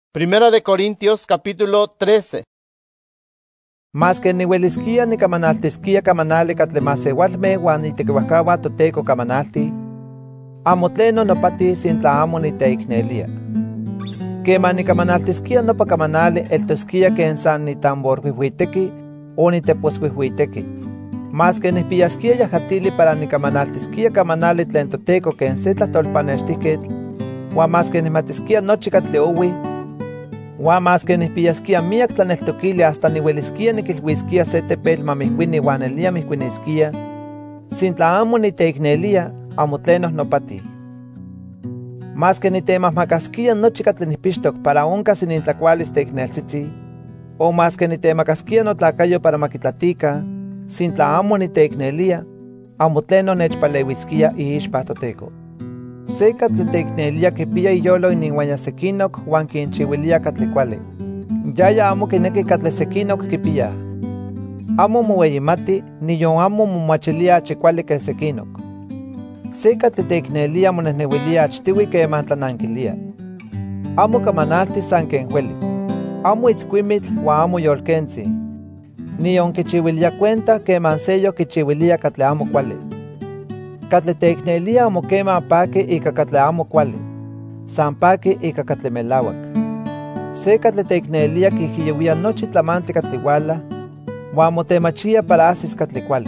Primera de Corintios capítulo 13. Mas que niuelisquia nicamanaltisquia camanali catli masewalmeh uan itequiuajkauah Toteco camanalti, amo tleno nopati sintla amo niteiknelia. Quema nicamanaltisquia nopa camanali eltosquia ken san nitamborhuihuiteki o niteposhuihuiteki. Mas que nihpiyasquia yajatili para nicamanaltisquia camanali tlen Toteco ken se tlahtolpanextihquetl, uan mas que nihmatisquia nochi catli owi, uan mas que nihpiyasquia miak tlaneltokili hasta niuelisquia nikilhuisquia se tepetl mamihkuini uan elia mihkuinisquia, sintla amo niteiknelia, amo tleno nopati. Mas que nitemahmacasquia nochi catli nihpixtok para oncas inintlacualis teikneltzitzi, o mas que nitemacasquia notlacayo para makitlatika, sintla amo niteiknelia, amo tleno nechpaleuisquia iixpa Toteco. Se catli teiknelia kipia iyolo iniuan sekinok uan kinchiuilia catli kuali. Yaya amo kineki catli sekinok kipia. Amo moueyimati, niyon amo momachilia achi kuali que sekinok. Se catli teiknelia monehneuilia achtiui keman tlanankilia. Amo kamanalti san ken hueli. Amo itzkuimitl uan amo yolkentzi. Niyon kichiuilia cuenta keman seyo kichiuilia catli amo kuali. Catli teiknelia amo kema paki ika catli amo kuali, san paki ika catli melauak. Se catli teiknelia kihiyowia nochi tlamantli catli uala, uan motemachia para asis catli kuali.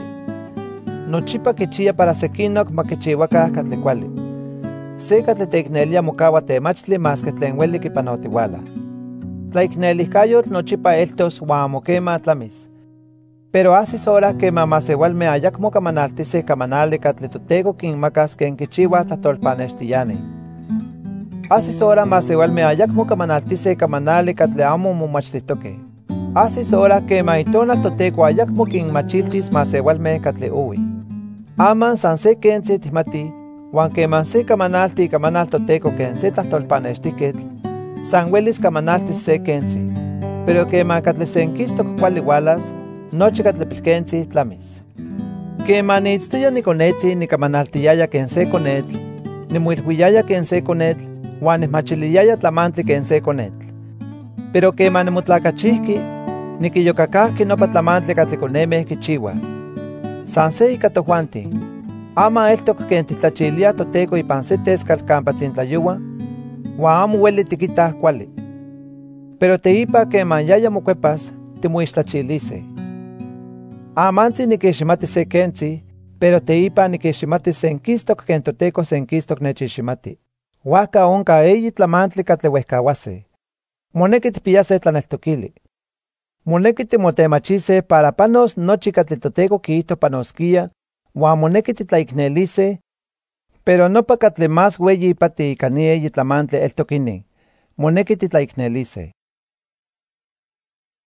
Nochipa kichia para sekinok makichiuakah catli kuali. Se catli teiknelia mokaua temachtli mas que tlen ueli kipanotiuala. Tlaiknelihkayotl nochipa eltos uan amo kema tlamis. Pero asis hora quema masewalmeh ayakmo kamanaltiseh kamanali catli Toteco kinmakas ken kichiuah tlahtolpanextiyani. Asis hora masewalmeh ayakmo kamanaltiseh kamanali catli amo momachtitokeh. Asis hora quema itonal Toteco ayakmo kinmachiltis masewalmeh catli owi. Aman san se kentzi tihmati, uan queman se kamanalti kamanal Toteco ken se tlahtolpanextihketl, san uelis kamanaltis se kentzi. Pero queman catli senkistok kuali ualas, nochi catli pilkentzi tlamis. Queman niitztoya nikonetzi nikamanaltiyaya ken se konetl, nimuilhuiyaya ken se konetl, uan nihmachiliyaya tlamantli ken se konetl. Pero queman nimotlakachihki, nikiyokakahki nopa tlamantli catli konemeh kichiuah. San se ika tojuanti, ama eltok ken titlachilia Toteco ipan se teskal kampa tzintlayoua, uan amo ueli tikitah kuali. Pero teipa queman yaya mokuepas, timoixtlachiliseh. Amantzi nikiximati se kentzi, pero teipa nikiximati senkistok ken Toteco senkistok nechiximati. Huajka onka eyi tlamantli catli uehkauaseh. Moneki tipiyaseh tlaneltokili. Moneki timotemachiseh para panos nochi catli Toteco kiihto panoskia, uan moneki titlaikneliseh, pero nopa catli más ueyi ipati ika ni eyi tlamantli eltok inin, moneki titlaikneliseh.